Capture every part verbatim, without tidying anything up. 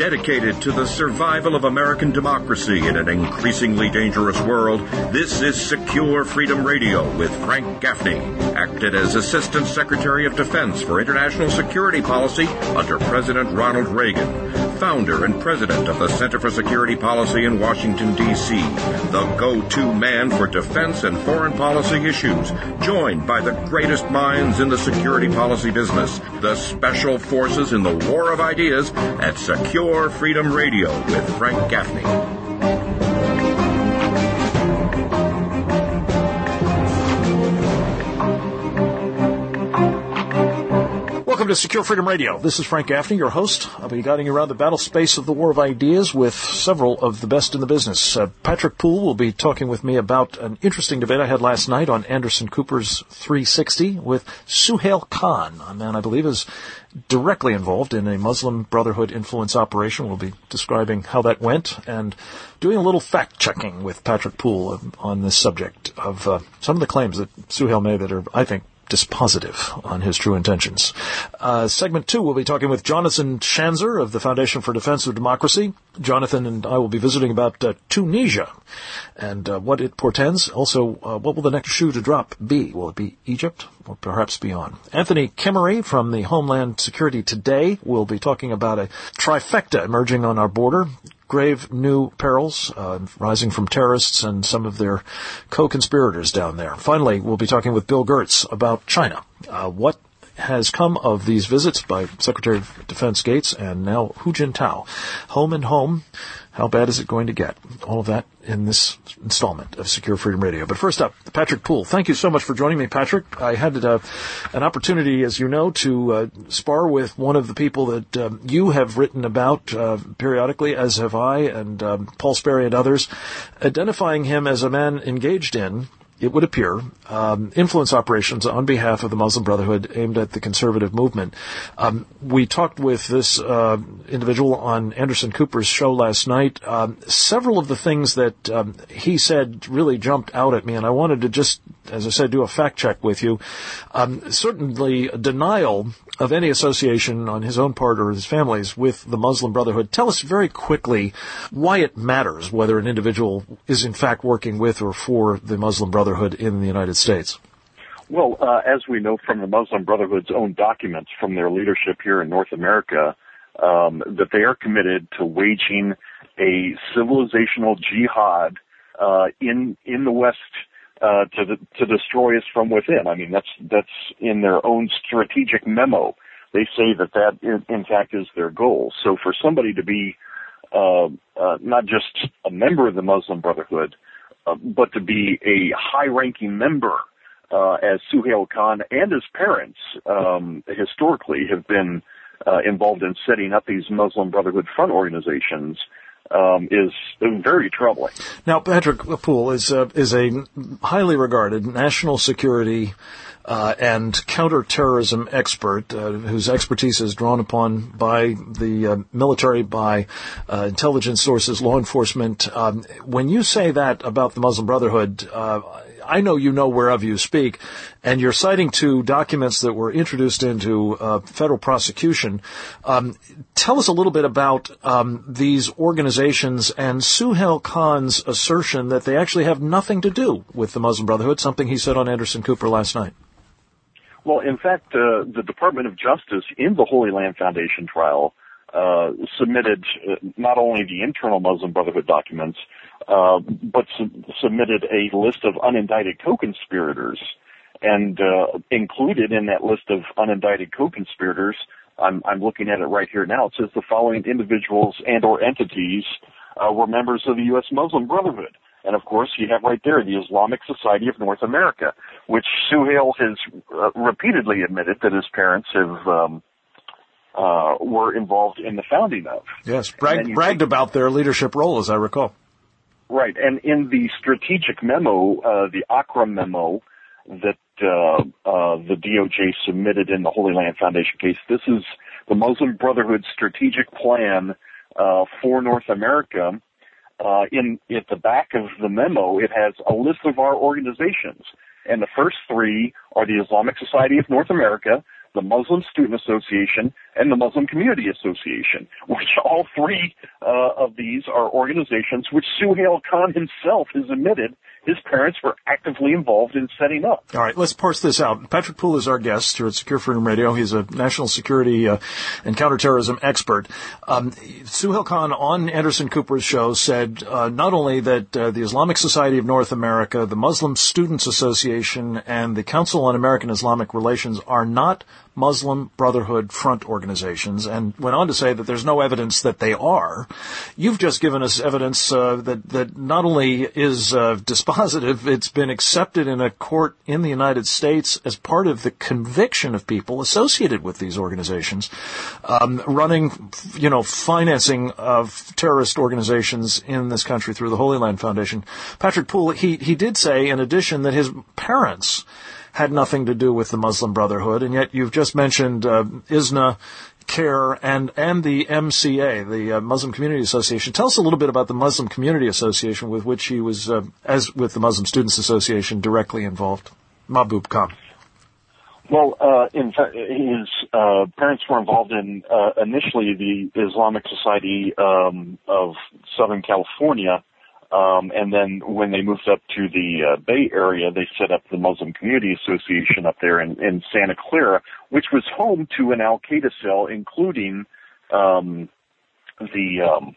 Dedicated to the survival of American democracy in an increasingly dangerous world, this is Secure Freedom Radio with Frank Gaffney, acted as Assistant Secretary of Defense for International Security Policy under President Ronald Reagan, founder and president of the Center for Security Policy in Washington, D C, the go-to man for defense and foreign policy issues, joined by the greatest minds in the security policy business, the special forces in the war of ideas at Secure Freedom Radio with Frank Gaffney. Welcome to Secure Freedom Radio. This is Frank Gaffney, your host. I'll be guiding you around the battle space of the war of ideas with several of the best in the business. Uh, Patrick Poole will be talking with me about an interesting debate I had last night on Anderson Cooper's three sixty with Suhail Khan, a man I believe is directly involved in a Muslim Brotherhood influence operation. We'll be describing how that went and doing a little fact-checking with Patrick Poole on this subject of uh, some of the claims that Suhail made that are, I think, dispositive on his true intentions. Uh, segment two, we'll be talking with Jonathan Schanzer of the Foundation for Defense of Democracy. Jonathan and I will be visiting about uh, Tunisia and uh, what it portends. Also, uh, what will the next shoe to drop be? Will it be Egypt or perhaps beyond? Anthony Kimmery from the Homeland Security Today will be talking about a trifecta emerging on our border. Grave new perils uh, rising from terrorists and some of their co-conspirators down there. Finally, we'll be talking with Bill Gertz about China. Uh, what has come of these visits by Secretary of Defense Gates and now Hu Jintao? Home and home, how bad is it going to get? All of that in this installment of Secure Freedom Radio. But first up, Patrick Poole. Thank you so much for joining me, Patrick. I had uh, an opportunity, as you know, to uh, spar with one of the people that um, you have written about uh, periodically, as have I and um, Paul Sperry and others, identifying him as a man engaged in, it would appear, um, influence operations on behalf of the Muslim Brotherhood aimed at the conservative movement. Um, we talked with this uh, individual on Anderson Cooper's show last night. Um, several of the things that um, he said really jumped out at me, and I wanted to just, as I said, do a fact check with you. Um, certainly, denial of any association on his own part or his family's with the Muslim Brotherhood. Tell us very quickly why it matters whether an individual is in fact working with or for the Muslim Brotherhood in the United States. Well, uh, as we know from the Muslim Brotherhood's own documents from their leadership here in North America, um, that they are committed to waging a civilizational jihad uh, in in the West uh, to the, to destroy us from within. I mean, that's that's in their own strategic memo. They say that that in, in fact is their goal. So for somebody to be uh, uh, not just a member of the Muslim Brotherhood, uh, but to be a high-ranking member, uh, as Suhail Khan and his parents um, historically have been uh, involved in setting up these Muslim Brotherhood front organizations, Um, is very troubling. Now, Patrick Poole is uh, is a highly regarded national security uh, and counterterrorism expert uh, whose expertise is drawn upon by the uh, military, by uh, intelligence sources, law enforcement. Um, when you say that about the Muslim Brotherhood, uh, I know you know whereof you speak, and you're citing two documents that were introduced into uh, federal prosecution. Um, tell us a little bit about um, these organizations and Suhail Khan's assertion that they actually have nothing to do with the Muslim Brotherhood, something he said on Anderson Cooper last night. Well, in fact, uh, the Department of Justice in the Holy Land Foundation trial uh, submitted uh, not only the internal Muslim Brotherhood documents, Uh, but su- submitted a list of unindicted co-conspirators, and uh, included in that list of unindicted co-conspirators, I'm, I'm looking at it right here now, it says the following individuals and or entities uh, were members of the U S Muslim Brotherhood. And of course, you have right there the Islamic Society of North America, which Suhail has uh, repeatedly admitted that his parents have um, uh, were involved in the founding of. Yes, brag- bragged think- about their leadership role, as I recall. Right, and in the strategic memo, uh, the ACRA memo that uh, uh, the D O J submitted in the Holy Land Foundation case, this is the Muslim Brotherhood strategic plan uh, for North America. Uh, in at the back of the memo, it has a list of our organizations, and the first three are the Islamic Society of North America, the Muslim Student Association, and the Muslim Community Association, which all three uh, of these are organizations which Suhail Khan himself has admitted his parents were actively involved in setting up. All right, let's parse this out. Patrick Poole is our guest here at Secure Freedom Radio. He's a national security uh, and counterterrorism expert. Um, Suhail Khan on Anderson Cooper's show said uh, not only that uh, the Islamic Society of North America, the Muslim Students Association, and the Council on American Islamic Relations are not Muslim Brotherhood front organizations, and went on to say that there's no evidence that they are. You've just given us evidence uh, that, that not only is uh, dispositive, it's been accepted in a court in the United States as part of the conviction of people associated with these organizations, um, running, you know, financing of terrorist organizations in this country through the Holy Land Foundation. Patrick Poole, he, he did say, in addition, that his parents had nothing to do with the Muslim Brotherhood, and yet you've just mentioned uh, I S N A, CARE, and and the M C A, the uh, Muslim Community Association. Tell us a little bit about the Muslim Community Association with which he was, uh, as with the Muslim Students Association, directly involved. Mahbub Khan. Well, uh, in fact, his uh, parents were involved in uh, initially the Islamic Society um, of Southern California. Um, and then when they moved up to the uh, Bay Area, they set up the Muslim Community Association up there in, in Santa Clara, which was home to an Al-Qaeda cell, including um, the um,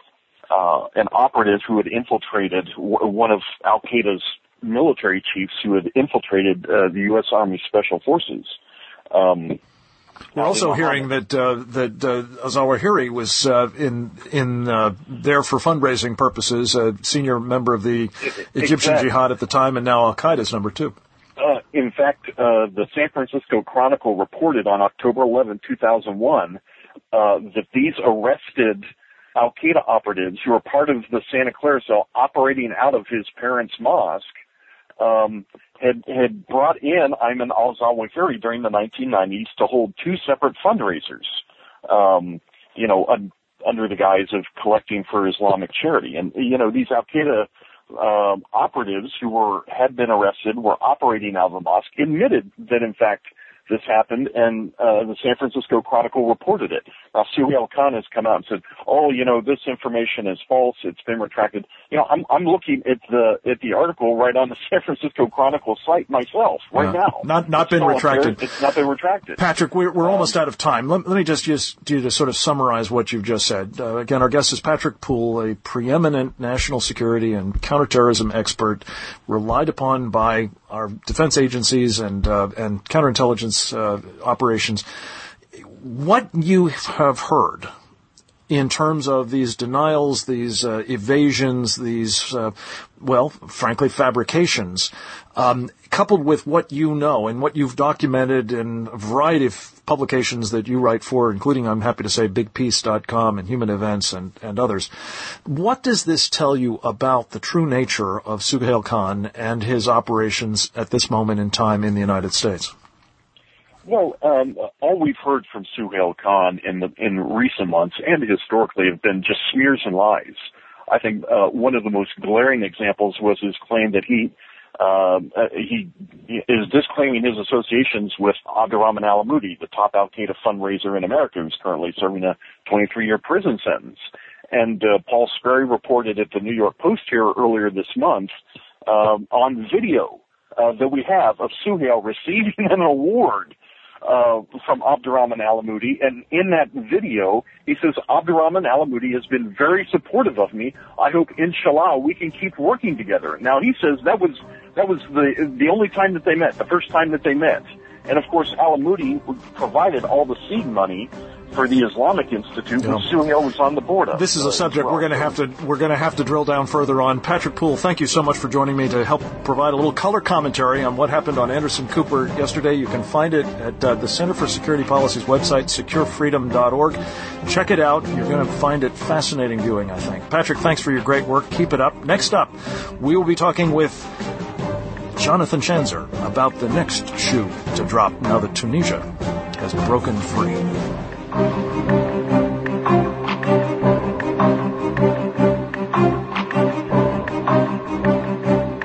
uh, an operative who had infiltrated w- one of Al-Qaeda's military chiefs who had infiltrated uh, the U S Army Special Forces. Um, We're also hearing that uh, that uh, Zawahiri was uh, in in uh, there for fundraising purposes, a senior member of the Egyptian exactly. Jihad at the time, and now Al Qaeda's number two. Uh, in fact, uh, the San Francisco Chronicle reported on October eleventh, two thousand one, uh, that these arrested Al Qaeda operatives who were part of the Santa Clara cell operating out of his parents' mosque um, had had brought in Ayman al-Zawahiri during the nineteen nineties to hold two separate fundraisers, um, you know, un, under the guise of collecting for Islamic charity. And, you know, these Al-Qaeda um, operatives who were had been arrested, were operating out of the mosque, admitted that, in fact, this happened, and uh, the San Francisco Chronicle reported it. Now, Suhail Khan has come out and said, "Oh, you know, this information is false. It's been retracted." You know, I'm I'm looking at the at the article right on the San Francisco Chronicle site myself right uh, now. Not not it's been retracted. It's not been retracted. Patrick, we're we're um, almost out of time. Let, let me just use you to sort of summarize what you've just said. Uh, again, our guest is Patrick Poole, a preeminent national security and counterterrorism expert, relied upon by our defense agencies and uh, and counterintelligence uh, operations. What you have heard in terms of these denials, these uh, evasions, these, uh, well, frankly, fabrications, um, coupled with what you know and what you've documented in a variety of publications that you write for, including, I'm happy to say, big peace dot com and Human Events and, and others, what does this tell you about the true nature of Suhail Khan and his operations at this moment in time in the United States? Well, um, all we've heard from Suhail Khan in the in recent months and historically have been just smears and lies. I think uh, one of the most glaring examples was his claim that he uh, he is disclaiming his associations with Abdurrahman al-Amoudi, the top Al-Qaeda fundraiser in America, who's currently serving a twenty-three year prison sentence. And uh, Paul Sperry reported at the New York Post here earlier this month um, on video uh, that we have of Suhail receiving an award Uh, from Abdurrahman al-Amoudi, and in that video, he says, Abdurrahman al-Amoudi has been very supportive of me. I hope, inshallah, we can keep working together. Now, he says that was that was the the only time that they met, the first time that they met. And, of course, al-Amoudi provided all the seed money for the Islamic Institute, yeah. which Suhail was on the board of. This is a subject well. we're going to have to we're going to have to drill down further on. Patrick Poole, thank you so much for joining me to help provide a little color commentary on what happened on Anderson Cooper yesterday. You can find it at uh, the Center for Security Policy's website, secure freedom dot org. Check it out. You're going to find it fascinating viewing, I think. Patrick, thanks for your great work. Keep it up. Next up, we will be talking with Jonathan Schanzer about the next shoe to drop now that Tunisia has broken free.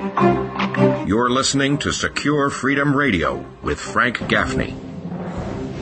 You're listening to Secure Freedom Radio with Frank Gaffney.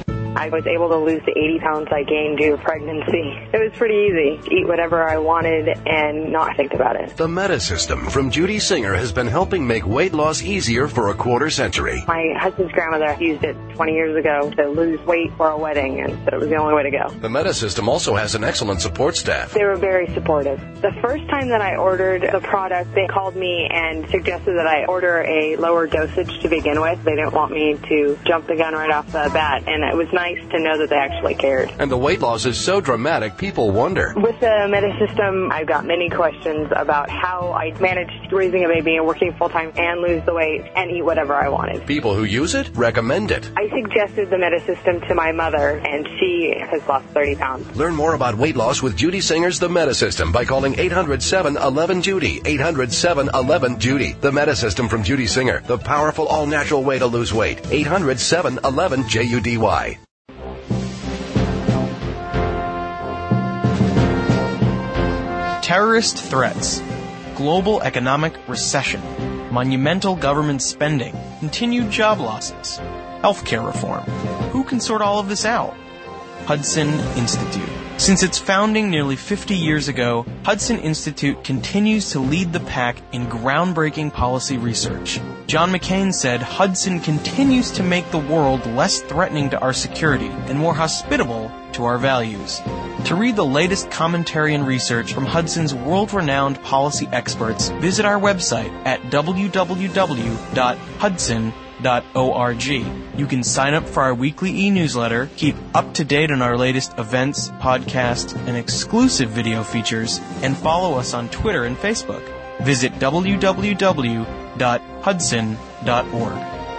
I was able to lose the eighty pounds I gained due to pregnancy. It was pretty easy. Eat whatever I wanted and not think about it. The Metasystem from Judy Singer has been helping make weight loss easier for a quarter century. My husband's grandmother used it twenty years ago to lose weight for a wedding and said it was the only way to go. The Metasystem also has an excellent support staff. They were very supportive. The first time that I ordered the product, they called me and suggested that I order a lower dosage to begin with. They didn't want me to jump the gun right off the bat, and it was nice to know that they actually cared. And the weight loss is so dramatic, people wonder. With the Metasystem, I've got many questions about how I managed raising a baby and working full-time and lose the weight and eat whatever I wanted. People who use it recommend it. I suggested the Metasystem to my mother, and she has lost thirty pounds. Learn more about weight loss with Judy Singer's The Metasystem by calling eight hundred, seven one one, Judy. eight hundred, seven one one, Judy. The Metasystem from Judy Singer. The powerful all-natural way to lose weight. eight hundred, seven one one, J U D Y. Terrorist threats, global economic recession, monumental government spending, continued job losses, healthcare reform. Who can sort all of this out? Hudson Institute. Since its founding nearly fifty years ago, Hudson Institute continues to lead the pack in groundbreaking policy research. John McCain said Hudson continues to make the world less threatening to our security and more hospitable to our values. To read the latest commentary and research from Hudson's world-renowned policy experts, visit our website at w w w dot hudson dot org. You can sign up for our weekly e-newsletter, keep up to date on our latest events, podcasts, and exclusive video features, and follow us on Twitter and Facebook. Visit w w w dot hudson dot org.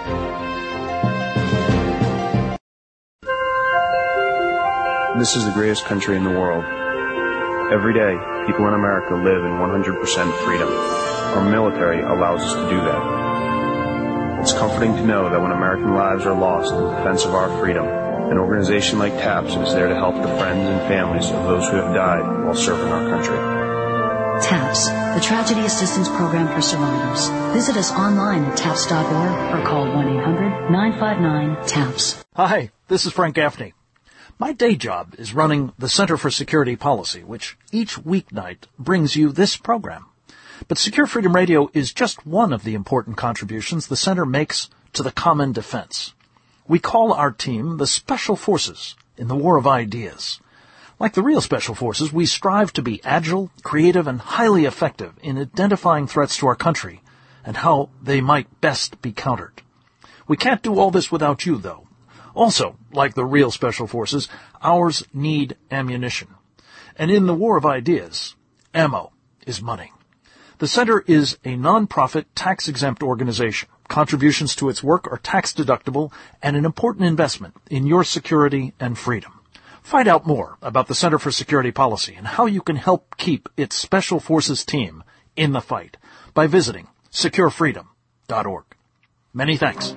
This is the greatest country in the world. Every day, people in America live in one hundred percent freedom. Our military allows us to do that. It's comforting to know that when American lives are lost in defense of our freedom, an organization like TAPS is there to help the friends and families of those who have died while serving our country. TAPS, the Tragedy Assistance Program for Survivors. Visit us online at taps dot org or call one eight hundred, nine five nine, TAPS. Hi, this is Frank Gaffney. My day job is running the Center for Security Policy, which each weeknight brings you this program. But Secure Freedom Radio is just one of the important contributions the Center makes to the common defense. We call our team the Special Forces in the War of Ideas. Like the real Special Forces, we strive to be agile, creative, and highly effective in identifying threats to our country and how they might best be countered. We can't do all this without you, though. Also, like the real Special Forces, ours need ammunition. And in the War of Ideas, ammo is money. The Center is a non-profit, tax-exempt organization. Contributions to its work are tax-deductible and an important investment in your security and freedom. Find out more about the Center for Security Policy and how you can help keep its Special Forces team in the fight by visiting secure freedom dot org. Many thanks.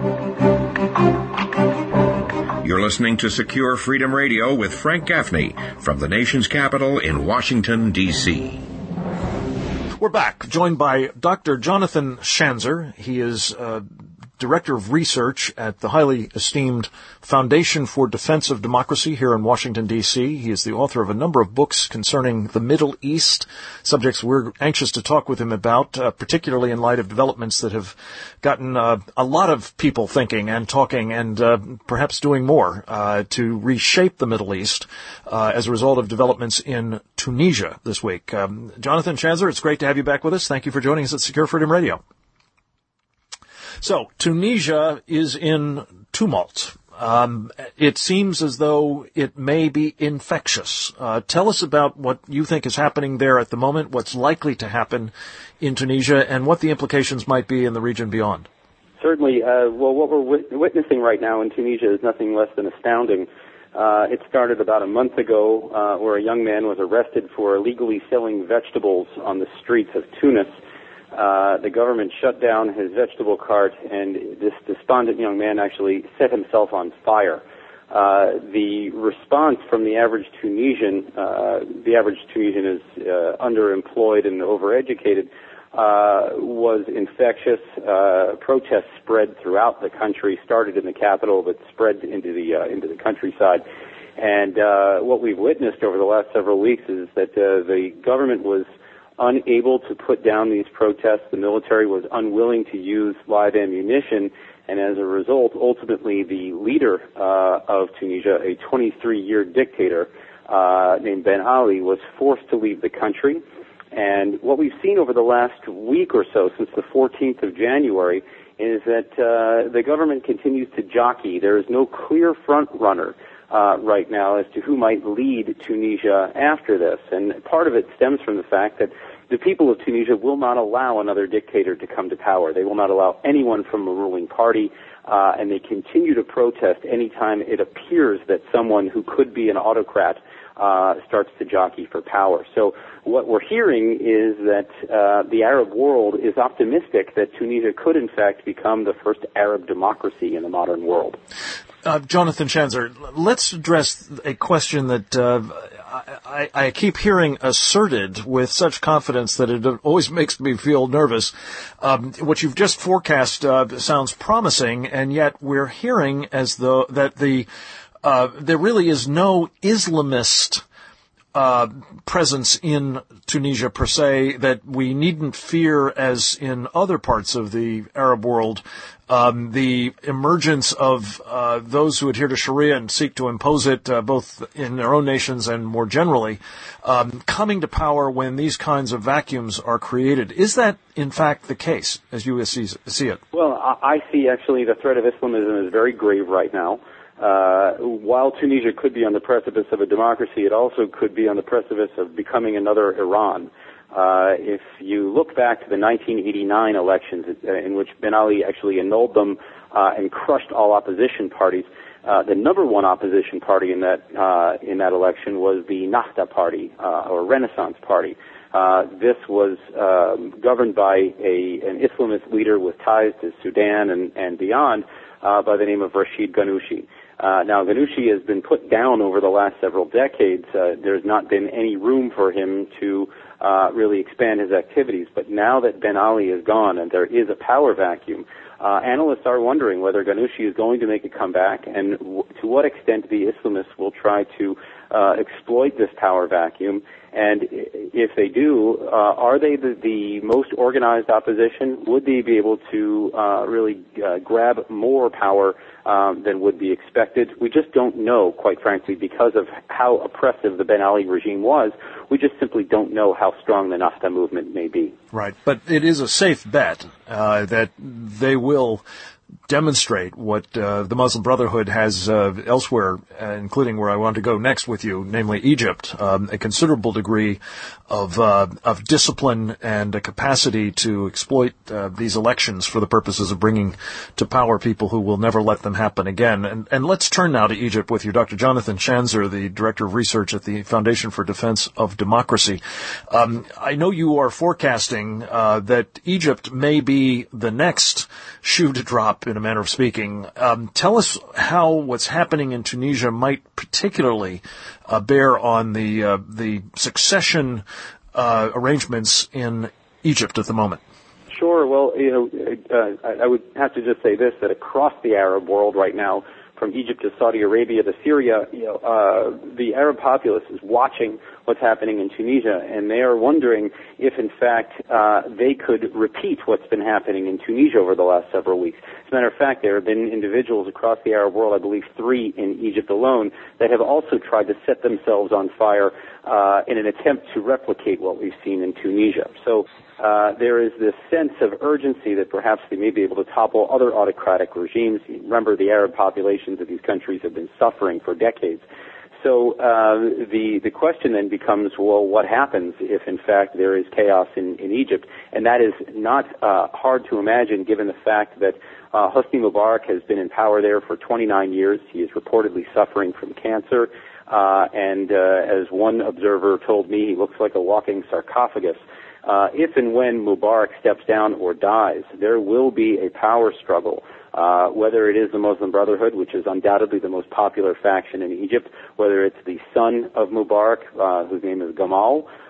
You're listening to Secure Freedom Radio with Frank Gaffney from the nation's capital in Washington, D C We're back, joined by Doctor Jonathan Schanzer. He is uh, Director of Research at the highly esteemed Foundation for Defense of Democracy here in Washington, D C He is the author of a number of books concerning the Middle East, subjects we're anxious to talk with him about, uh, particularly in light of developments that have gotten uh, a lot of people thinking and talking and uh, perhaps doing more uh, to reshape the Middle East uh, as a result of developments in Tunisia this week. Um, Jonathan Schanzer, it's great to have you back with us. Thank you for joining us at Secure Freedom Radio. So, Tunisia is in tumult. Um, it seems as though it may be infectious. Uh, tell us about what you think is happening there at the moment, what's likely to happen in Tunisia, and what the implications might be in the region beyond. Certainly. Uh, well, what we're wit- witnessing right now in Tunisia is nothing less than astounding. Uh, it started about a month ago uh, where a young man was arrested for illegally selling vegetables on the streets of Tunis. Uh, the government shut down his vegetable cart, and this despondent young man actually set himself on fire. Uh, the response from the average Tunisian, uh, the average Tunisian is uh, underemployed and overeducated, uh, was infectious. Uh, protests spread throughout the country, started in the capital, but spread into the uh, into the countryside. And uh, what we've witnessed over the last several weeks is that uh, the government was unable to put down these protests. The military was unwilling to use live ammunition. And as a result, ultimately, the leader uh, of Tunisia, a twenty-three-year dictator uh, named Ben Ali, was forced to leave the country. And what we've seen over the last week or so, since the fourteenth of January, is that uh, the government continues to jockey. There is no clear front runner uh, right now as to who might lead Tunisia after this. And part of it stems from the fact that the people of Tunisia will not allow another dictator to come to power. They will not allow anyone from a ruling party, uh, and they continue to protest anytime it appears that someone who could be an autocrat uh, starts to jockey for power. So what we're hearing is that uh, the Arab world is optimistic that Tunisia could, in fact, become the first Arab democracy in the modern world. Uh, Jonathan Schanzer, let's address a question that uh, I, I keep hearing asserted with such confidence that it always makes me feel nervous. Um, what you've just forecast uh, sounds promising, and yet we're hearing as though that the uh, there really is no Islamist uh, presence in Tunisia per se, that we needn't fear as in other parts of the Arab world. Um, the emergence of uh, those who adhere to Sharia and seek to impose it uh, both in their own nations and more generally, um, coming to power when these kinds of vacuums are created. Is that, in fact, the case, as you see, see it? Well, I see actually the threat of Islamism is very grave right now. Uh, while Tunisia could be on the precipice of a democracy, it also could be on the precipice of becoming another Iran. Uh, if you look back to the nineteen eighty-nine elections, uh, in which Ben Ali actually annulled them uh, and crushed all opposition parties, uh, the number one opposition party in that uh, in that election was the Nahda Party, uh, or Renaissance Party. Uh, this was um, governed by a an Islamist leader with ties to Sudan and, and beyond, uh, by the name of Rashid Ghannouchi. Uh, now, Ghannouchi has been put down over the last several decades. Uh, there's not been any room for him to uh, really expand his activities. But now that Ben Ali is gone and there is a power vacuum, uh, analysts are wondering whether Ghannouchi is going to make a comeback and w- to what extent the Islamists will try to uh, exploit this power vacuum. And if they do, uh, are they the, the most organized opposition? Would they be able to uh, really uh, grab more power um, than would be expected? We just don't know, quite frankly, because of how oppressive the Ben Ali regime was. We just simply don't know how strong the Nahda movement may be. Right, but it is a safe bet uh, that they will demonstrate what uh, the Muslim Brotherhood has uh, elsewhere, uh, including where I want to go next with you, namely Egypt, um, a considerable degree of uh, of discipline and a capacity to exploit uh, these elections for the purposes of bringing to power people who will never let them happen again. And, and let's turn now to Egypt with you, Doctor Jonathan Schanzer, the Director of Research at the Foundation for Defense of Democracy. Um, I know you are forecasting uh, that Egypt may be the next shoe to drop, in a manner of speaking. Um, tell us how what's happening in Tunisia might particularly uh, bear on the uh, the succession uh, arrangements in Egypt at the moment. Sure. Well, you know, uh, I would have to just say this, that across the Arab world right now, from Egypt to Saudi Arabia to Syria, you know, uh, the Arab populace is watching what's happening in Tunisia, and they are wondering if, in fact, uh, they could repeat what's been happening in Tunisia over the last several weeks. As a matter of fact, there have been individuals across the Arab world, I believe three in Egypt alone, that have also tried to set themselves on fire uh, in an attempt to replicate what we've seen in Tunisia. So Uh, there is this sense of urgency that perhaps they may be able to topple other autocratic regimes. Remember, the Arab populations of these countries have been suffering for decades. So uh, the the question then becomes, well, what happens if, in fact, there is chaos in, in Egypt? And that is not uh, hard to imagine, given the fact that uh, Hosni Mubarak has been in power there for twenty-nine years. He is reportedly suffering from cancer. Uh, and uh, as one observer told me, he looks like a walking sarcophagus. Uh, if and when Mubarak steps down or dies, there will be a power struggle, uh, whether it is the Muslim Brotherhood, which is undoubtedly the most popular faction in Egypt, whether it's the son of Mubarak, uh, whose name is Gamal,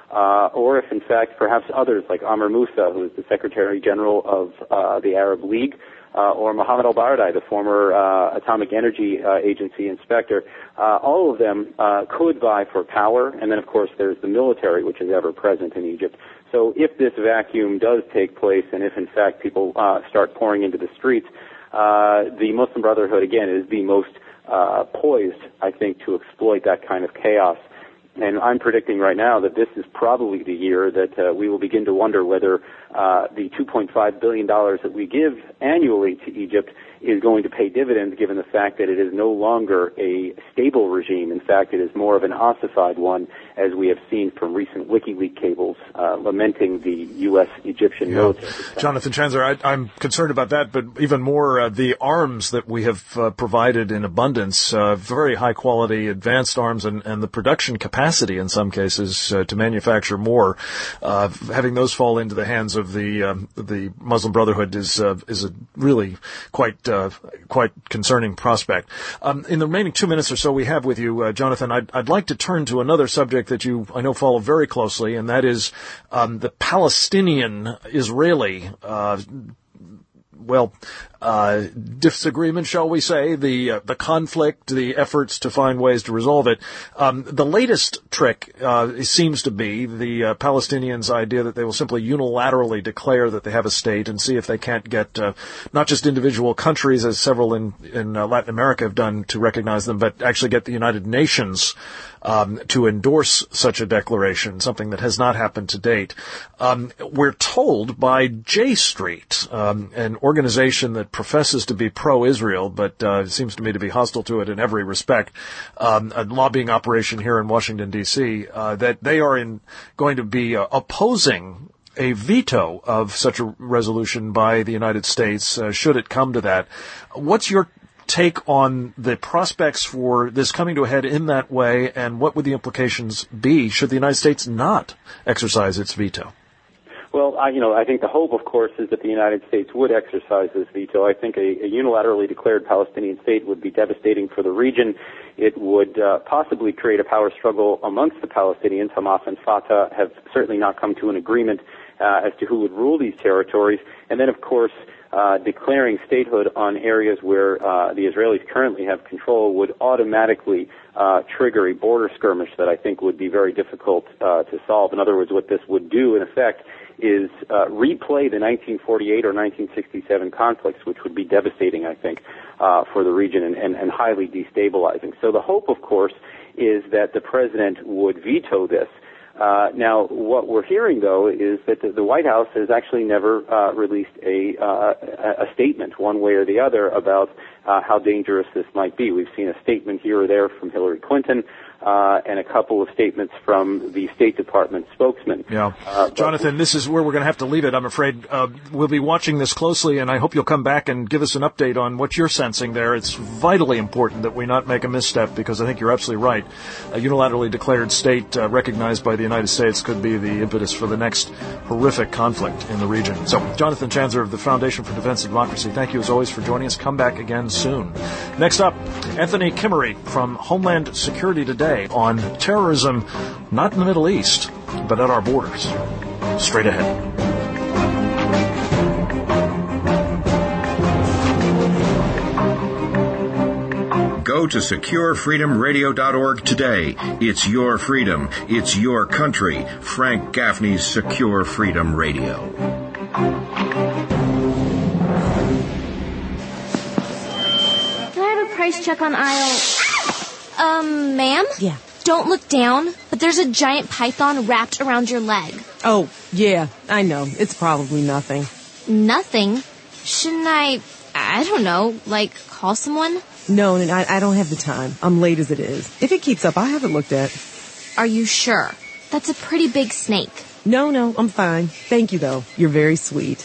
uh, or if in fact perhaps others like Amr Moussa, who is the Secretary General of uh, the Arab League, uh, or Mohammed al-Baradei, the former uh, Atomic Energy uh, Agency inspector, uh, all of them uh, could vie for power. And then, of course, there's the military, which is ever present in Egypt. So if this vacuum does take place, and if in fact people uh, start pouring into the streets, uh, the Muslim Brotherhood, again, is the most uh, poised, I think, to exploit that kind of chaos. And I'm predicting right now that this is probably the year that uh, we will begin to wonder whether uh, the two point five billion dollars that we give annually to Egypt is going to pay dividends, given the fact that it is no longer a stable regime. In fact, it is more of an ossified one, as we have seen from recent WikiLeaks cables uh, lamenting the U S Egyptian yeah. military. Jonathan Chanzer, I, I'm concerned about that, but even more uh, the arms that we have uh, provided in abundance, uh, very high-quality advanced arms, and, and the production capacity in some cases uh, to manufacture more. Uh, having those fall into the hands of the um, the Muslim Brotherhood is uh, is a really quite Uh, quite concerning prospect. Um, in the remaining two minutes or so we have with you, uh, Jonathan, I'd, I'd like to turn to another subject that you, I know, follow very closely, and that is um, the Palestinian-Israeli uh, well, uh, disagreement, shall we say, the uh, the conflict, the efforts to find ways to resolve it. Um, the latest trick uh, seems to be the uh, Palestinians' idea that they will simply unilaterally declare that they have a state and see if they can't get uh, not just individual countries, as several in, in uh, Latin America have done, to recognize them, but actually get the United Nations Um, to endorse such a declaration, something that has not happened to date. Um, we're told by J Street, um, an organization that professes to be pro-Israel, but uh, seems to me to be hostile to it in every respect, um, a lobbying operation here in Washington, D C, uh, that they are in going to be uh, opposing a veto of such a resolution by the United States, uh, should it come to that. What's your take on the prospects for this coming to a head in that way, and what would the implications be should the United States not exercise its veto? Well, I, you know, I think the hope, of course, is that the United States would exercise this veto. I think a, a unilaterally declared Palestinian state would be devastating for the region. It would uh, possibly create a power struggle amongst the Palestinians. Hamas and Fatah have certainly not come to an agreement uh, as to who would rule these territories. And then, of course, Uh, declaring statehood on areas where uh, the Israelis currently have control would automatically uh, trigger a border skirmish that I think would be very difficult uh, to solve. In other words, what this would do, in effect, is uh, replay the nineteen forty-eight or nineteen sixty-seven conflicts, which would be devastating, I think, uh, for the region and, and, and highly destabilizing. So the hope, of course, is that the president would veto this. Uh, now, what we're hearing, though, is that the, the White House has actually never uh, released a, uh, a statement one way or the other about uh, how dangerous this might be. We've seen a statement here or there from Hillary Clinton uh, and a couple of statements from the State Department spokesman. Yeah. Uh, Jonathan, this is where we're going to have to leave it, I'm afraid. Uh, we'll be watching this closely, and I hope you'll come back and give us an update on what you're sensing there. It's vitally important that we not make a misstep, because I think you're absolutely right. A unilaterally declared state uh, recognized by the United States could be the impetus for the next horrific conflict in the region. So, Jonathan Chanzer of the Foundation for Defense of Democracy, thank you as always for joining us. Come back again soon. Next up, Anthony Kimmery from Homeland Security Today on terrorism, not in the Middle East, but at our borders. Straight ahead. Go to secure freedom radio dot org today. It's your freedom. It's your country. Frank Gaffney's Secure Freedom Radio. Can I have a price check on aisle... Um, ma'am? Yeah. Don't look down, but there's a giant python wrapped around your leg. Oh, yeah, I know. It's probably nothing. Nothing? Shouldn't I, I don't know, like, call someone? No, and I, I don't have the time. I'm late as it is. If it keeps up, I haven't looked at. Are you sure? That's a pretty big snake. No, no, I'm fine. Thank you, though. You're very sweet.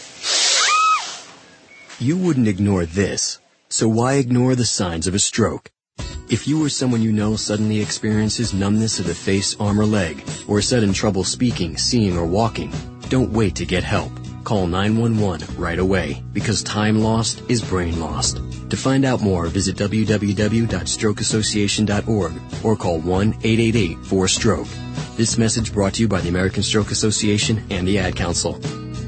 You wouldn't ignore this, so why ignore the signs of a stroke? If you or someone you know suddenly experiences numbness of the face, arm, or leg, or sudden trouble speaking, seeing, or walking, don't wait to get help. Call nine one one right away, because time lost is brain lost. To find out more, visit w w w dot stroke association dot org or call one eight eight eight four stroke. This message brought to you by the American Stroke Association and the Ad Council.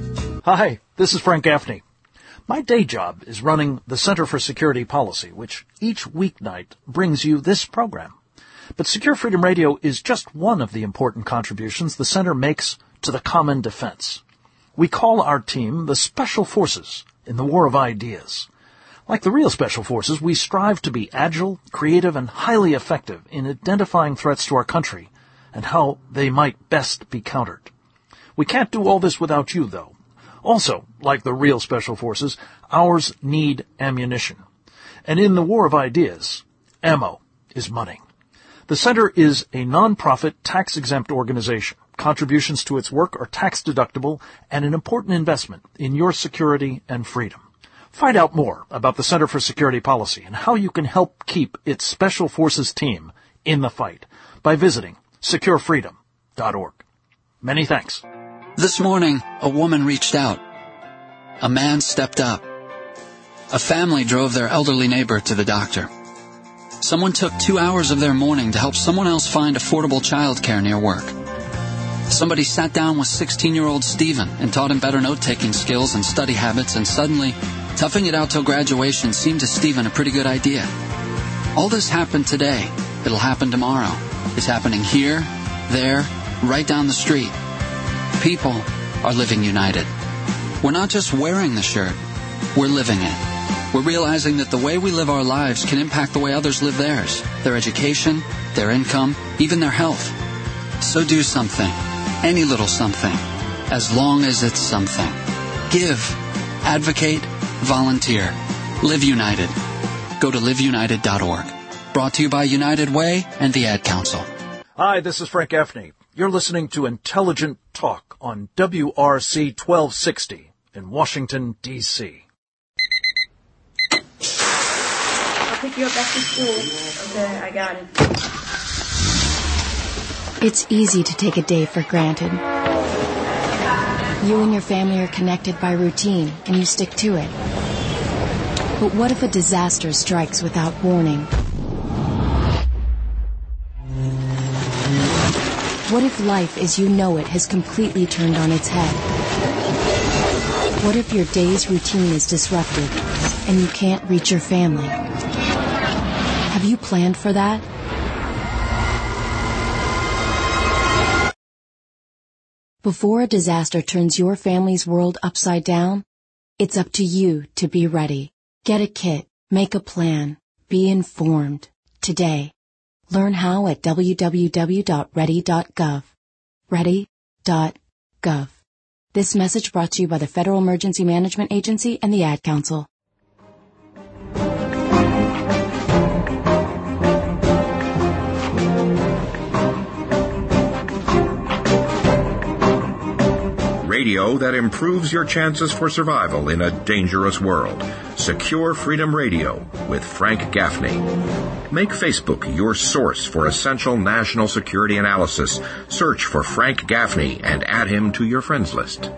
Hi, this is Frank Gaffney. My day job is running the Center for Security Policy, which each weeknight brings you this program. But Secure Freedom Radio is just one of the important contributions the Center makes to the common defense. We call our team the Special Forces in the War of Ideas. Like the real Special Forces, we strive to be agile, creative, and highly effective in identifying threats to our country and how they might best be countered. We can't do all this without you, though. Also, like the real Special Forces, ours need ammunition. And in the War of Ideas, ammo is money. The Center is a non-profit, tax-exempt organization. Contributions to its work are tax-deductible and an important investment in your security and freedom. Find out more about the Center for Security Policy and how you can help keep its Special Forces team in the fight by visiting secure freedom dot org. Many thanks. This morning, a woman reached out. A man stepped up. A family drove their elderly neighbor to the doctor. Someone took two hours of their morning to help someone else find affordable childcare near work. Somebody sat down with sixteen-year-old Stephen and taught him better note-taking skills and study habits, and suddenly, toughing it out till graduation seemed to Stephen a pretty good idea. All this happened today. It'll happen tomorrow. It's happening here, there, right down the street. People are living united. We're not just wearing the shirt, we're living it. We're realizing that the way we live our lives can impact the way others live theirs, their education, their income, even their health. So do something, any little something, as long as it's something. Give, advocate, volunteer. Live United. Go to live united dot org. Brought to you by United Way and the Ad Council. Hi, this is Frank Gaffney. You're listening to Intelligent Talk on W R C twelve sixty in Washington, D C I'll pick you up after school. Okay, I got it. It's easy to take a day for granted. You and your family are connected by routine, and you stick to it. But what if a disaster strikes without warning? What if life as you know it has completely turned on its head? What if your day's routine is disrupted and you can't reach your family? Have you planned for that? Before a disaster turns your family's world upside down, it's up to you to be ready. Get a kit, make a plan, be informed today. Learn how at w w w dot ready dot gov. ready dot gov. This message brought to you by the Federal Emergency Management Agency and the Ad Council. Radio that improves your chances for survival in a dangerous world. Secure Freedom Radio with Frank Gaffney. Make Facebook your source for essential national security analysis. Search for Frank Gaffney and add him to your friends list.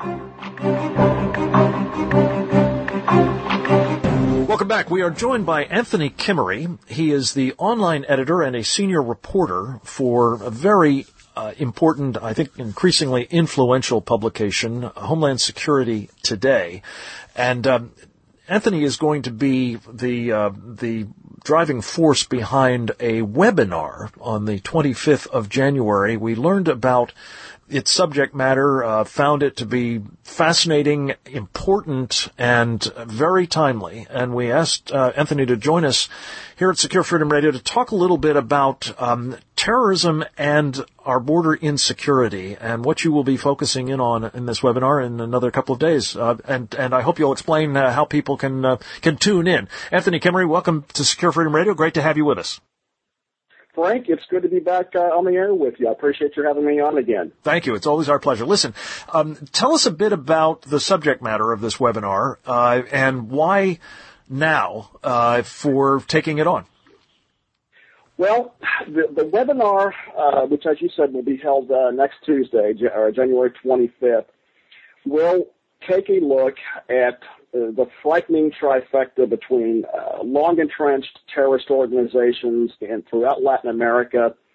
Welcome back. We are joined by Anthony Kimmery. He is the online editor and a senior reporter for a very Uh, important, I think increasingly influential publication, Homeland Security Today. And um, Anthony is going to be the uh, the driving force behind a webinar on the twenty-fifth of January. We learned about its subject matter, uh, found it to be fascinating, important, and very timely. And we asked uh, Anthony to join us here at Secure Freedom Radio to talk a little bit about um, terrorism and our border insecurity and what you will be focusing in on in this webinar in another couple of days. Uh, and, and I hope you'll explain uh, how people can uh, can tune in. Anthony Kimmery, welcome to Secure Freedom Radio. Great to have you with us. Frank, it's good to be back uh, on the air with you. I appreciate you having me on again. Thank you. It's always our pleasure. Listen, um, tell us a bit about the subject matter of this webinar uh, and why now uh, for taking it on. Well, the, the webinar, uh, which as you said will be held uh, next Tuesday, or January twenty-fifth, will take a look at uh, the frightening trifecta between uh, long-entrenched terrorist organizations and throughout Latin America,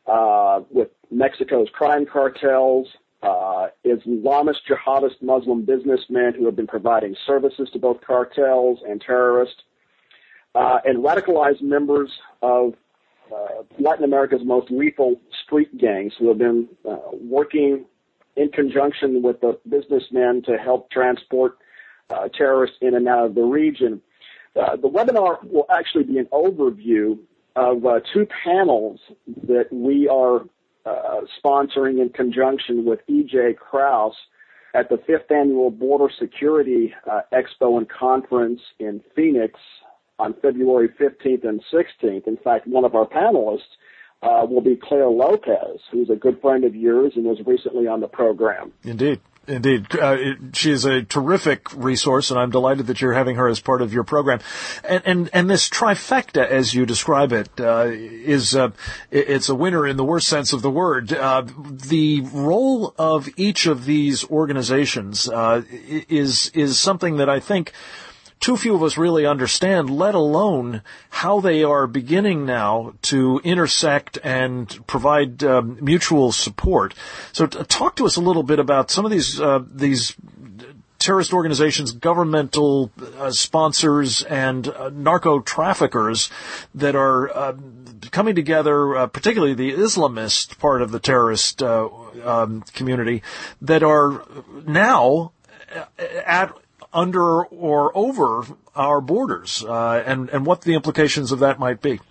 uh, with Mexico's crime cartels, uh, Islamist jihadist Muslim businessmen who have been providing services to both cartels and terrorists, uh, and radicalized members of uh, Latin America's most lethal street gangs who have been uh, working in conjunction with the businessmen to help transport uh, terrorists in and out of the region. Uh, the webinar will actually be an overview of uh, two panels that we are uh, sponsoring in conjunction with E J Krause at the fifth Annual Border Security uh, Expo and Conference in Phoenix on February fifteenth and sixteenth. In fact, one of our panelists uh, will be Claire Lopez, who's a good friend of yours and was recently on the program. Indeed. Indeed. Uh, it, she is a terrific resource, and I'm delighted that you're having her as part of your program. And, and, and this trifecta, as you describe it, uh, is, uh, it's a winner in the worst sense of the word. Uh, the role of each of these organizations, uh, is, is something that I think too few of us really understand, let alone how they are beginning now to intersect and provide um, mutual support. So t- talk to us a little bit about some of these uh, these terrorist organizations, governmental uh, sponsors, and uh, narco traffickers that are uh, coming together, uh, particularly the Islamist part of the terrorist uh, um, community, that are now at under or over our borders, uh, and, and what the implications of that might be.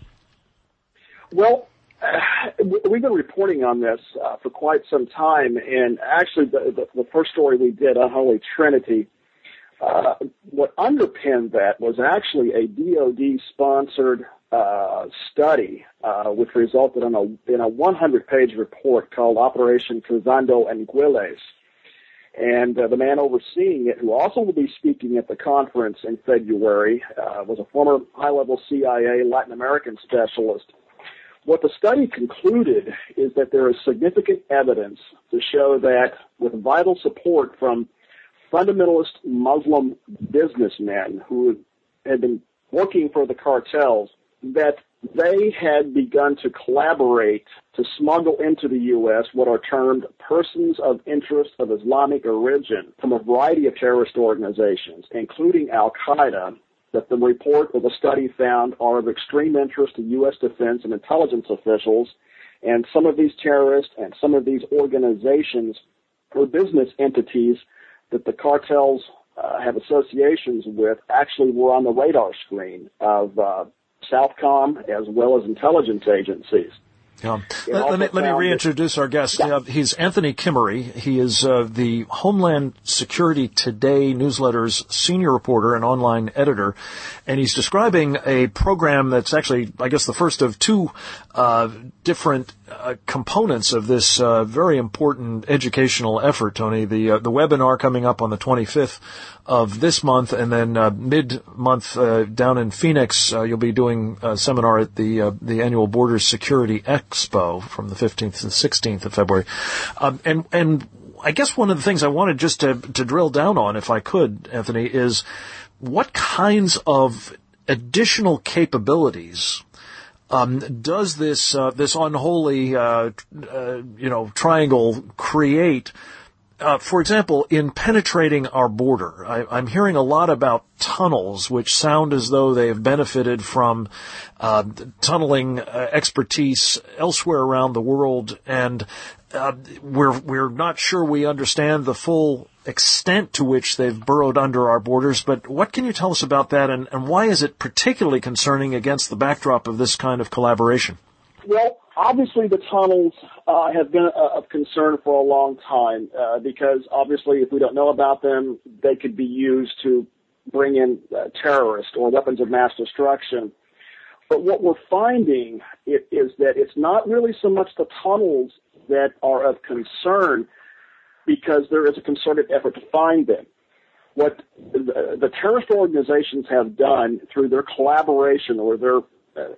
Well, uh, we've been reporting on this uh, for quite some time, and actually the, the, the first story we did, Unholy Trinity, uh, what underpinned that was actually a D O D-sponsored uh, study, uh, which resulted in a, in a one hundred page report called Operation Cruzando Anguiles. And uh, the man overseeing it, who also will be speaking at the conference in February, uh, was a former high-level C I A Latin American specialist. What the study concluded is that there is significant evidence to show that with vital support from fundamentalist Muslim businessmen who had been working for the cartels, that they had begun to collaborate to smuggle into the U S what are termed persons of interest of Islamic origin from a variety of terrorist organizations, including Al-Qaeda, that the report of the study found are of extreme interest to U S defense and intelligence officials, and some of these terrorists and some of these organizations or business entities that the cartels uh, have associations with actually were on the radar screen of uh, Southcom as well as intelligence agencies. Yeah. Let, let me, let me reintroduce our guest. Yeah. Uh, he's Anthony Kimmery. He is uh, the Homeland Security Today newsletter's senior reporter and online editor, and he's describing a program that's actually, I guess, the first of two uh, different uh, components of this uh, very important educational effort, Tony. The uh, the webinar coming up on the twenty-fifth of this month, and then uh, mid-month uh, down in Phoenix, uh, you'll be doing a seminar at the uh, the annual Border Security Expo from the fifteenth to the sixteenth of February. Um, and and I guess one of the things I wanted just to to drill down on, if I could, Anthony, is what kinds of additional capabilities um, does this uh, this unholy uh, uh, you know triangle create? Uh, for example, in penetrating our border, I, I'm hearing a lot about tunnels, which sound as though they have benefited from uh, tunneling uh, expertise elsewhere around the world, and uh, we're we're not sure we understand the full extent to which they've burrowed under our borders. But what can you tell us about that, and, and why is it particularly concerning against the backdrop of this kind of collaboration? Well, obviously the tunnels uh, have been uh, of concern for a long time uh, because obviously if we don't know about them, they could be used to bring in uh, terrorists or weapons of mass destruction. But what we're finding is, is that it's not really so much the tunnels that are of concern because there is a concerted effort to find them. What the, the terrorist organizations have done through their collaboration or their Uh,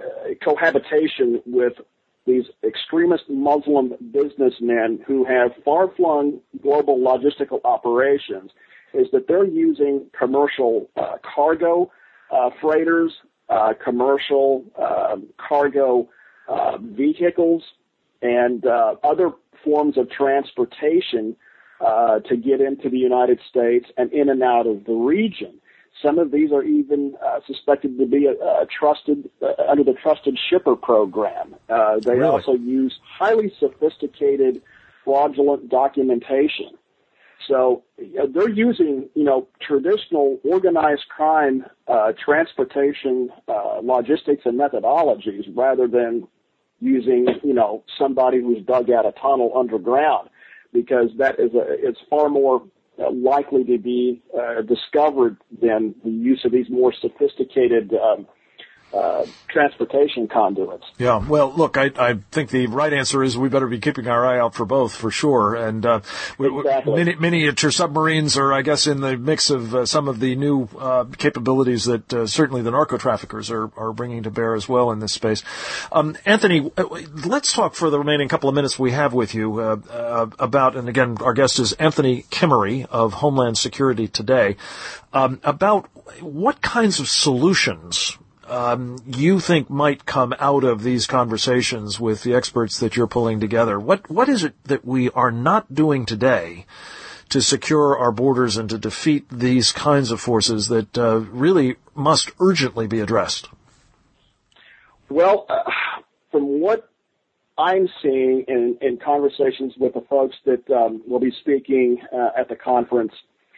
cohabitation with these extremist Muslim businessmen who have far-flung global logistical operations is that they're using commercial uh, cargo uh, freighters, uh, commercial uh, cargo uh, vehicles, and uh, other forms of transportation uh, to get into the United States and in and out of the region. Some of these are even uh, suspected to be a, a trusted uh, under the Trusted Shipper program. Uh, they really? also use highly sophisticated fraudulent documentation. So uh, they're using, you know, traditional organized crime uh, transportation uh, logistics and methodologies rather than using, you know, somebody who's dug out a tunnel underground, because that is a, it's far more uh, likely to be uh, discovered than the use of these more sophisticated um, Uh, transportation conduits. Yeah, well, look, I, I think the right answer is we better be keeping our eye out for both, for sure. And uh, exactly. mini, miniature submarines are, I guess, in the mix of uh, some of the new uh, capabilities that uh, certainly the narco-traffickers are, are bringing to bear as well in this space. Um, Anthony, let's talk for the remaining couple of minutes we have with you uh, uh, about, and again, our guest is Anthony Kimmery of Homeland Security Today, um, about what kinds of solutions Um, you think might come out of these conversations with the experts that you're pulling together. What what is it that we are not doing today to secure our borders and to defeat these kinds of forces that uh, really must urgently be addressed? Well, uh, from what I'm seeing in, in conversations with the folks that um, will be speaking uh, at the conference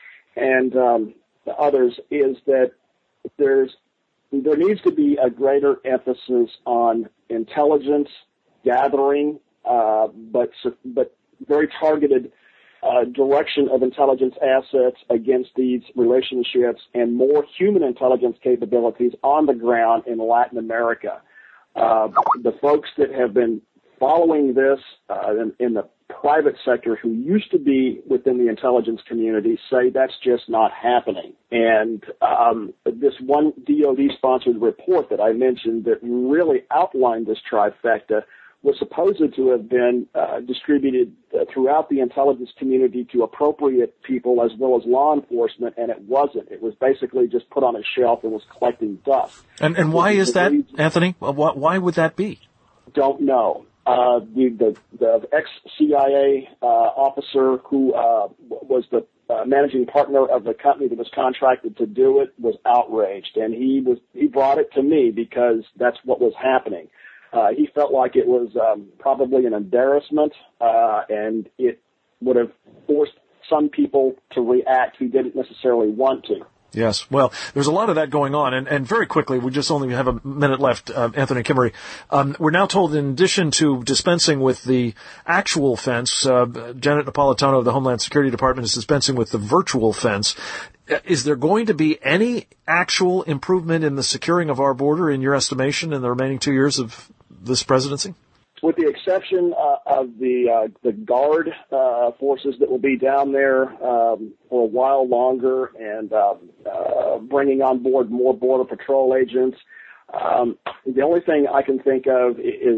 and um, the others, is that there's There needs to be a greater emphasis on intelligence gathering, uh, but but very targeted uh, direction of intelligence assets against these relationships, and more human intelligence capabilities on the ground in Latin America. Uh, the folks that have been following this uh, in, in the private sector who used to be within the intelligence community say that's just not happening. And um, this one D O D-sponsored report that I mentioned that really outlined this trifecta was supposed to have been uh, distributed uh, throughout the intelligence community to appropriate people as well as law enforcement, and it wasn't. It was basically just put on a shelf and was collecting dust. And, and why is that, Anthony? Why, why would that be? Don't know. Uh, the, the, the ex-C I A uh, officer who uh, was the uh, managing partner of the company that was contracted to do it was outraged, and he was he brought it to me because that's what was happening. Uh, he felt like it was um, probably an embarrassment, uh, and it would have forced some people to react who didn't necessarily want to. Yes. Well, there's a lot of that going on. And, and very quickly, we just only have a minute left, uh, Anthony Kimmery. Um, we're now told, in addition to dispensing with the actual fence, uh, Janet Napolitano of the Homeland Security Department is dispensing with the virtual fence. Is there going to be any actual improvement in the securing of our border, in your estimation, in the remaining two years of this presidency? With the exception uh, of the uh, the Guard uh, forces that will be down there um, for a while longer, and uh, uh, bringing on board more Border Patrol agents, um, the only thing I can think of is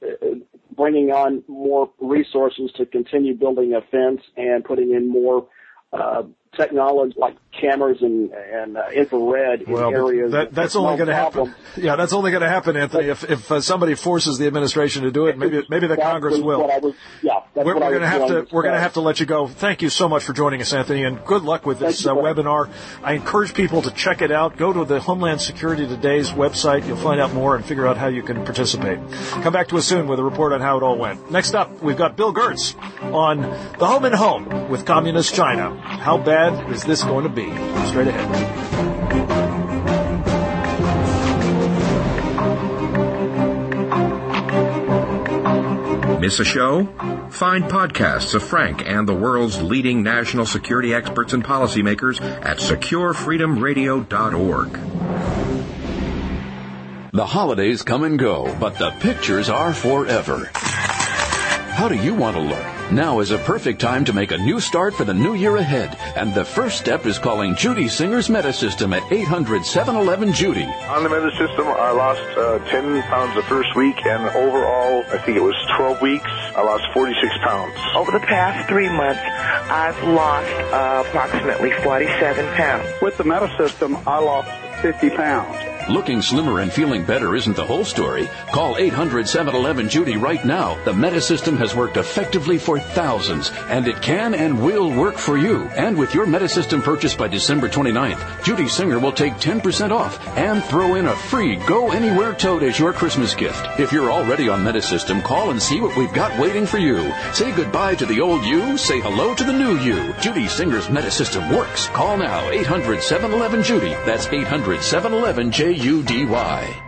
bringing on more resources to continue building a fence and putting in more uh, technology like cameras and, and uh, infrared in well, areas. That, that's only going to happen. Yeah, that's only going to happen, Anthony, but, if if uh, somebody forces the administration to do it. Maybe maybe the Congress will. Was, yeah, that's we're, what we're going to have to. to we're going to have to let you go. Thank you so much for joining us, Anthony, and good luck with this uh, webinar. I encourage people to check it out. Go to the Homeland Security Today's website. You'll find out more and figure out how you can participate. Come back to us soon with a report on how it all went. Next up, we've got Bill Gertz on the Home and Home with Communist China. How bad is this going to be? Straight ahead. Miss a show? Find podcasts of Frank and the world's leading national security experts and policymakers at secure freedom radio dot org. The holidays come and go, but the pictures are forever. How do you want to look? Now is a perfect time to make a new start for the new year ahead. And the first step is calling Judy Singer's Metasystem at eight hundred, seven eleven, Judy. On the Metasystem, I lost uh, ten pounds the first week, and overall, I think it was twelve weeks, I lost forty-six pounds. Over the past three months, I've lost uh, approximately forty-seven pounds. With the Metasystem, I lost fifty pounds. Looking slimmer and feeling better isn't the whole story. Call eight hundred, seven one one, Judy right now. The Metasystem has worked effectively for thousands, and it can and will work for you. And with your Metasystem purchase by December twenty-ninth, Judy Singer will take ten percent off and throw in a free Go Anywhere tote as your Christmas gift. If you're already on Metasystem, call and see what we've got waiting for you. Say goodbye to the old you, say hello to the new you. Judy Singer's Metasystem works. Call now, eight hundred, seven one one, Judy. That's eight hundred, seven one one, J U D Y.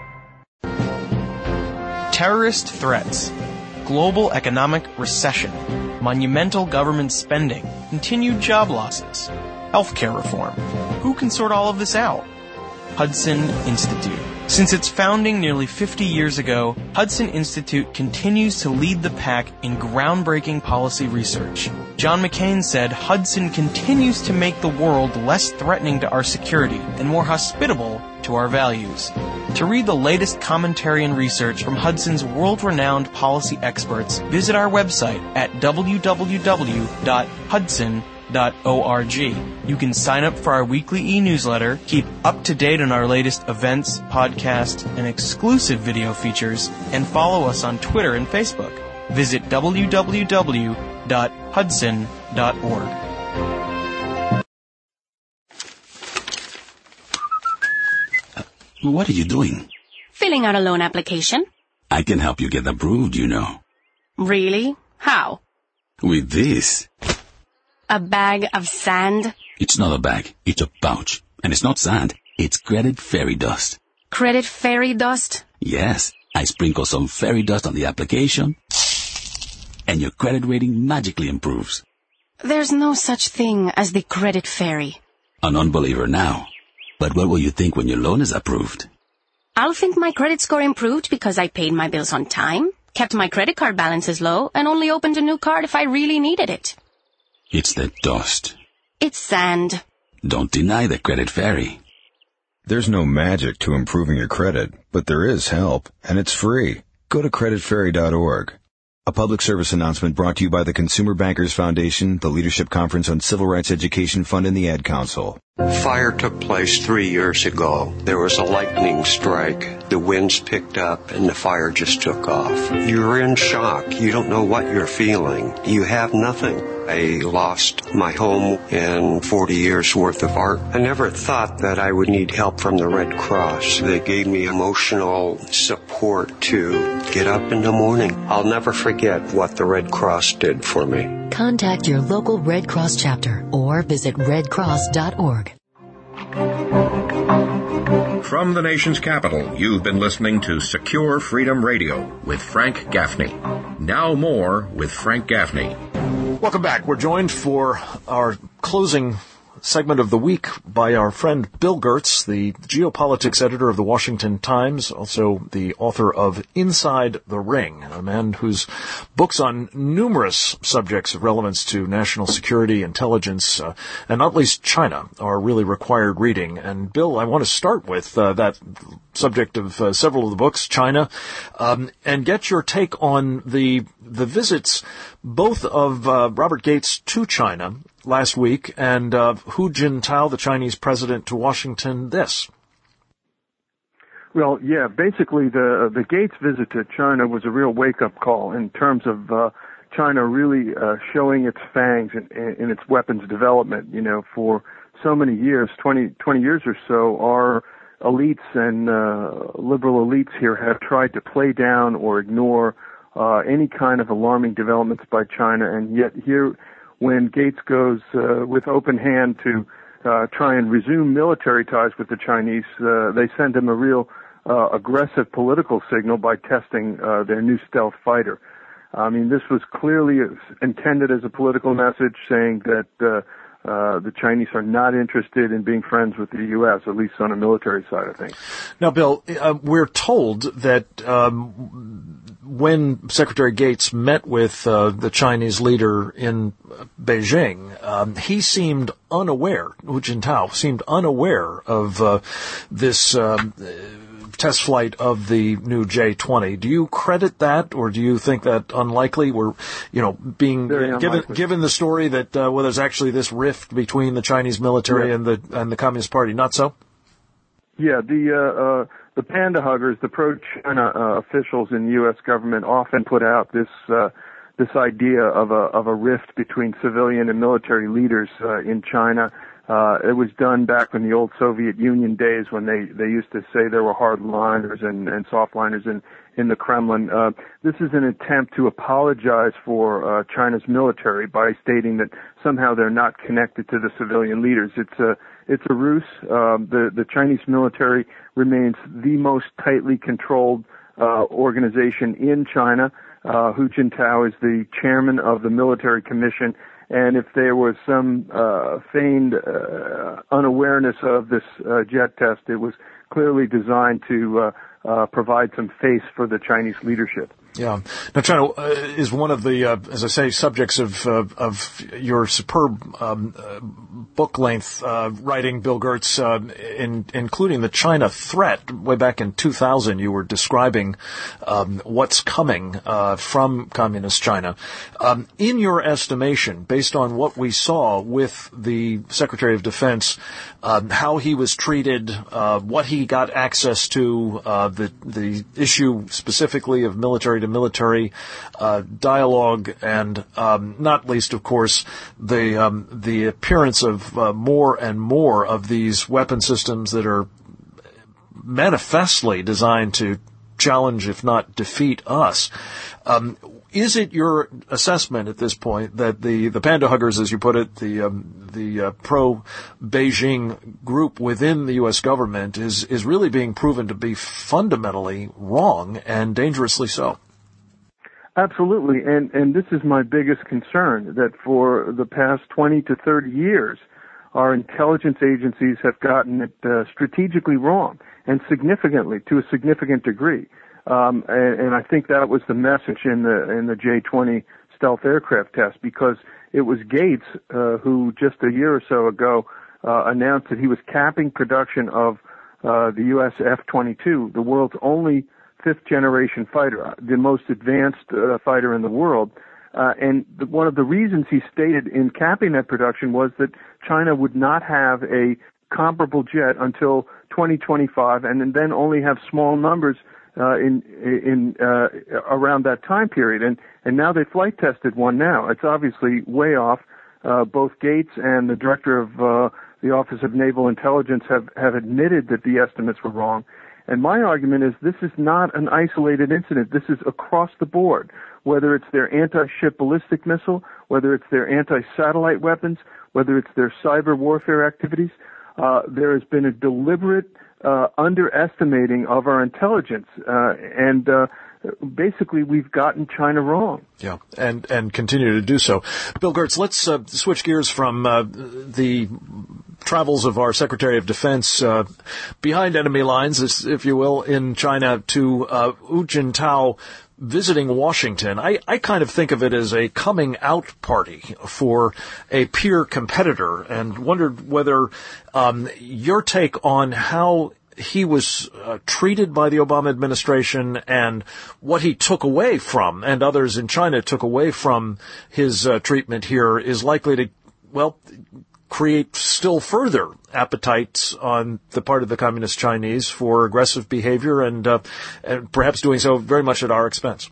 Terrorist threats, global economic recession, monumental government spending, continued job losses, healthcare reform. Who can sort all of this out? Hudson Institute. Since its founding nearly fifty years ago, Hudson Institute continues to lead the pack in groundbreaking policy research. John McCain said Hudson continues to make the world less threatening to our security and more hospitable to our values. To read the latest commentary and research from Hudson's world-renowned policy experts, visit our website at w w w dot hudson dot org. You can sign up for our weekly e-newsletter, keep up to date on our latest events, podcasts, and exclusive video features, and follow us on Twitter and Facebook. Visit w w w dot hudson dot org. Uh, what are you doing? Filling out a loan application. I can help you get approved, you know. Really? How? With this. A bag of sand? It's not a bag. It's a pouch. And it's not sand. It's credit fairy dust. Credit fairy dust? Yes. I sprinkle some fairy dust on the application, and your credit rating magically improves. There's no such thing as the credit fairy. An unbeliever now. But what will you think when your loan is approved? I'll think my credit score improved because I paid my bills on time, kept my credit card balances low, and only opened a new card if I really needed it. It's the dust. It's sand. Don't deny the credit fairy. There's no magic to improving your credit, but there is help, and it's free. Go to credit fairy dot org. A public service announcement brought to you by the Consumer Bankers Foundation, the Leadership Conference on Civil Rights Education Fund, and the Ad Council. Fire took place three years ago. There was a lightning strike. The winds picked up and the fire just took off. You're in shock. You don't know what you're feeling. You have nothing. I lost my home and forty years worth of art. I never thought that I would need help from the Red Cross. They gave me emotional support to get up in the morning. I'll never forget what the Red Cross did for me. Contact your local Red Cross chapter or visit red cross dot org. From the nation's capital, you've been listening to Secure Freedom Radio with Frank Gaffney. Now more with Frank Gaffney. Welcome back. We're joined for our closing segment of the week by our friend Bill Gertz, the geopolitics editor of the Washington Times, also the author of Inside the Ring, a man whose books on numerous subjects of relevance to national security, intelligence, uh, and not least China are really required reading. And Bill, I want to start with uh, that subject of uh, several of the books, China, um, and get your take on the the visits both of uh, Robert Gates to China last week and uh, Hu Jintao, the Chinese president, to Washington this. Well, yeah, basically the the Gates visit to China was a real wake-up call in terms of uh, China really uh, showing its fangs in, in its weapons development. You know, for so many years, twenty, twenty years or so, our elites and uh, liberal elites here have tried to play down or ignore uh, any kind of alarming developments by China, and yet here, when Gates goes uh, with open hand to uh, try and resume military ties with the Chinese, uh, they send him a real uh, aggressive political signal by testing uh, their new stealth fighter. I mean, this was clearly intended as a political message saying that uh, uh, the Chinese are not interested in being friends with the U S, at least on a military side of things. Now, Bill, uh, we're told that um, when Secretary Gates met with uh, the Chinese leader in Beijing, um, he seemed unaware, Hu Jintao seemed unaware of uh, this um, test flight of the new J twenty. Do you credit that, or do you think that unlikely? We're, you know, being given given the story that uh, well, there's actually this rift between the Chinese military yeah. and the and the Communist Party. Not so. Yeah, the uh, uh, the panda huggers, the pro-China uh, officials in the U S government often put out this uh, this idea of a of a rift between civilian and military leaders uh, in China. Uh, it was done back in the old Soviet Union days when they, they used to say there were hardliners and, and softliners in, in the Kremlin. Uh, this is an attempt to apologize for uh, China's military by stating that somehow they're not connected to the civilian leaders. It's a it's a ruse. Um, the the Chinese military remains the most tightly controlled uh, organization in China. Uh, Hu Jintao is the chairman of the military commission. And if there was some uh, feigned uh, unawareness of this uh, jet test, it was clearly designed to uh, uh, provide some face for the Chinese leadership. Yeah. Now, China uh, is one of the, uh, as I say, subjects of uh, of your superb um, uh, book-length uh, writing, Bill Gertz, uh, in, including the China threat. Way back in two thousand, you were describing um, what's coming uh, from communist China. Um, in your estimation, based on what we saw with the Secretary of Defense, um, how he was treated, uh, what he got access to, uh, the the issue specifically of military to military uh, dialogue, and um, not least, of course, the um, the appearance of uh, more and more of these weapon systems that are manifestly designed to challenge, if not defeat, us. Um, is it your assessment at this point that the, the panda huggers, as you put it, the um, the uh, pro-Beijing group within the U S government is is really being proven to be fundamentally wrong and dangerously so? Absolutely, and and this is my biggest concern, that for the past twenty to thirty years, our intelligence agencies have gotten it uh, strategically wrong, and significantly, to a significant degree. Um, and, and I think that was the message in the in the J twenty stealth aircraft test, because it was Gates uh, who just a year or so ago uh, announced that he was capping production of uh, the U S F twenty-two, the world's only fifth generation fighter, the most advanced uh, fighter in the world. Uh, and the, one of the reasons he stated in capping that production was that China would not have a comparable jet until twenty twenty-five, and then only have small numbers uh, in in uh, around that time period. And and now they flight tested one now. It's obviously way off. Uh, both Gates and the director of uh, the Office of Naval Intelligence have have admitted that the estimates were wrong. And my argument is this is not an isolated incident. This is across the board, whether it's their anti-ship ballistic missile, whether it's their anti-satellite weapons, whether it's their cyber warfare activities. Uh, there has been a deliberate uh, underestimating of our intelligence, uh, and uh, basically we've gotten China wrong. Yeah, and and continue to do so. Bill Gertz, let's uh, switch gears from uh, the travels of our Secretary of Defense uh, behind enemy lines, if you will, in China, to uh, Hu Jintao visiting Washington. I, I kind of think of it as a coming out party for a peer competitor, and wondered whether um, your take on how he was uh, treated by the Obama administration and what he took away from, and others in China took away from his uh, treatment here, is likely to, well, create still further appetites on the part of the Communist Chinese for aggressive behavior, and, uh, and perhaps doing so very much at our expense.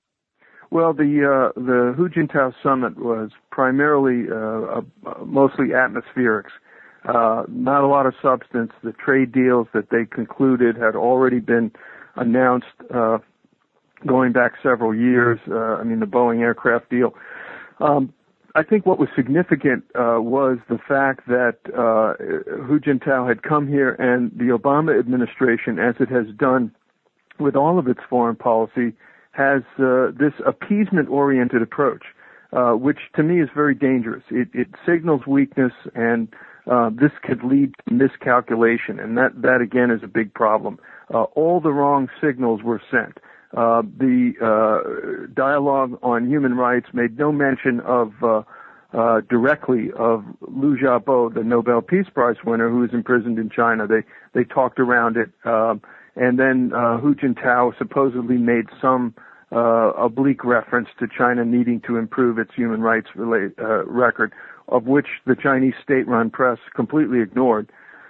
Well, the uh, the Hu Jintao summit was primarily uh, uh, mostly atmospherics. Uh, not a lot of substance. The trade deals that they concluded had already been announced uh, going back several years. Uh, I mean, the Boeing aircraft deal. Um, I think what was significant uh, was the fact that uh, Hu Jintao had come here, and the Obama administration, as it has done with all of its foreign policy, has uh, this appeasement-oriented approach, uh, which to me is very dangerous. It, it signals weakness, and uh, this could lead to miscalculation, and that, that again is a big problem. Uh, all the wrong signals were sent. Uh, the uh, dialogue on human rights made no mention of uh, uh, directly of Liu Xiaobo, the Nobel Peace Prize winner, who is imprisoned in China. They they talked around it, um, and then uh, Hu Jintao supposedly made some uh, oblique reference to China needing to improve its human rights relate, uh, record, of which the Chinese state-run press completely ignored.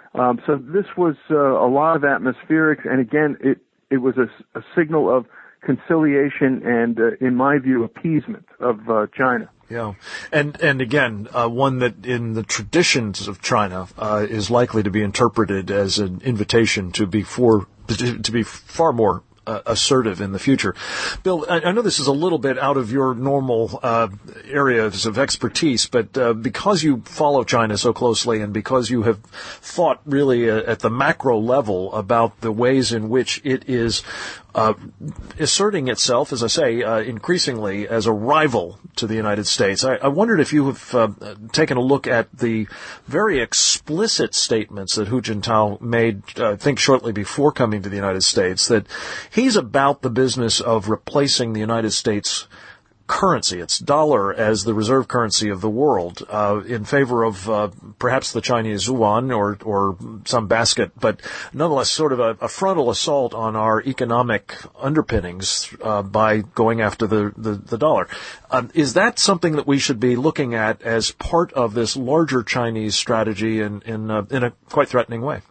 Um, so this was uh, a lot of atmospherics, and again, it it was a, a signal of conciliation and, uh, in my view, appeasement of uh, China. Yeah, and and again, uh, one that in the traditions of China uh, is likely to be interpreted as an invitation to be for to be far more uh, assertive in the future. Bill, I, I know this is a little bit out of your normal uh, areas of expertise, but uh, because you follow China so closely and because you have thought really uh, at the macro level about the ways in which it is Uh, asserting itself, as I say, uh, increasingly as a rival to the United States. I, I wondered if you have uh, taken a look at the very explicit statements that Hu Jintao made, uh, I think shortly before coming to the United States, that he's about the business of replacing the United States currency, its dollar, as the reserve currency of the world, uh, in favor of uh, perhaps the Chinese yuan or or some basket, but nonetheless sort of a, a frontal assault on our economic underpinnings uh, by going after the, the, the dollar. Um, is that something that we should be looking at as part of this larger Chinese strategy in, in, uh, in a quite threatening way?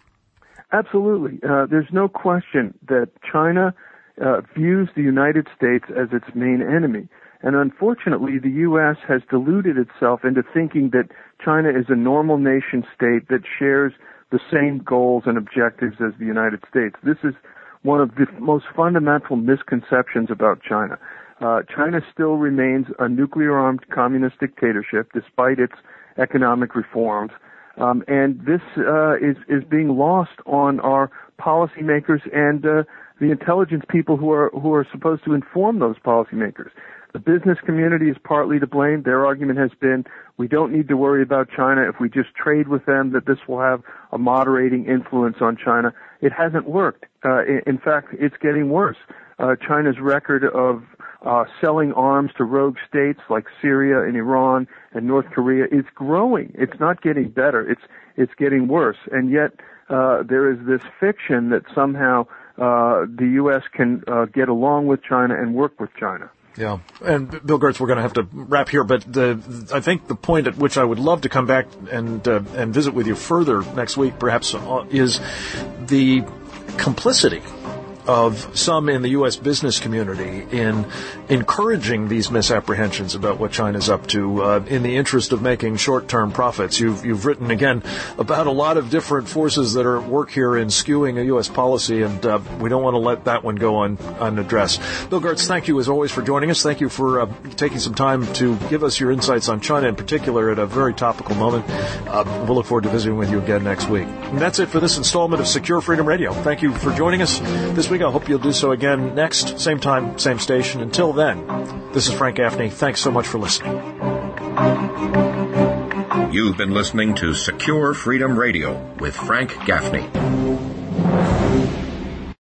Absolutely. Uh, there's no question that China Uh, views the United States as its main enemy. And unfortunately, the U S has deluded itself into thinking that China is a normal nation state that shares the same goals and objectives as the United States. This is one of the most fundamental misconceptions about China. Uh, China still remains a nuclear-armed communist dictatorship despite its economic reforms. Um, and this uh, is, is being lost on our policymakers and uh, the intelligence people who are who are supposed to inform those policymakers. The business community is partly to blame. Their argument has been, we don't need to worry about China. If we just trade with them, that this will have a moderating influence on China. It hasn't worked. Uh, in, in fact, it's getting worse. Uh, China's record of uh, selling arms to rogue states like Syria and Iran and North Korea is growing. It's not getting better. It's it's getting worse. And yet uh, there is this fiction that somehow Uh, the U S can uh, get along with China and work with China. Yeah, and Bill Gertz, we're going to have to wrap here, but the, I think the point at which I would love to come back and uh, and visit with you further next week, perhaps, uh, is the complicity of some in the U S business community in encouraging these misapprehensions about what China's up to uh, in the interest of making short-term profits. You've, you've written, again, about a lot of different forces that are at work here in skewing a U S policy, and uh, we don't want to let that one go un, unaddressed. Bill Gertz, thank you as always for joining us. Thank you for uh, taking some time to give us your insights on China in particular at a very topical moment. Uh, we'll look forward to visiting with you again next week. And that's it for this installment of Secure Freedom Radio. Thank you for joining us this week. I hope you'll do so again next, same time, same station. Until then, this is Frank Gaffney. Thanks so much for listening. You've been listening to Secure Freedom Radio with Frank Gaffney.